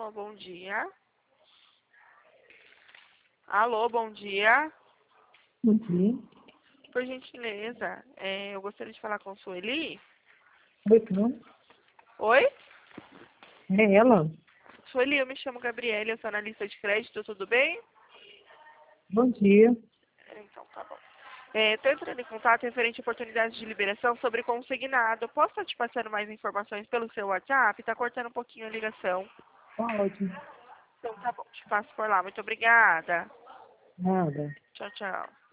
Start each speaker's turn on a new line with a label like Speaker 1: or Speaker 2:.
Speaker 1: Alô, bom dia. Alô, bom dia.
Speaker 2: Bom dia.
Speaker 1: Por gentileza, eu gostaria de falar com a Sueli.
Speaker 2: Oi, tudo?
Speaker 1: Oi?
Speaker 2: É ela?
Speaker 1: Sueli, eu me chamo Gabriela, eu sou analista de crédito, tudo bem?
Speaker 2: Bom dia.
Speaker 1: Então, tá bom. Estou entrando em contato referente a oportunidades de liberação sobre consignado. Posso estar te passando mais informações pelo seu WhatsApp? Está cortando um pouquinho a ligação.
Speaker 2: Ótimo.
Speaker 1: Então, tá bom, te passo por lá. Muito obrigada.
Speaker 2: Nada.
Speaker 1: Tchau, tchau.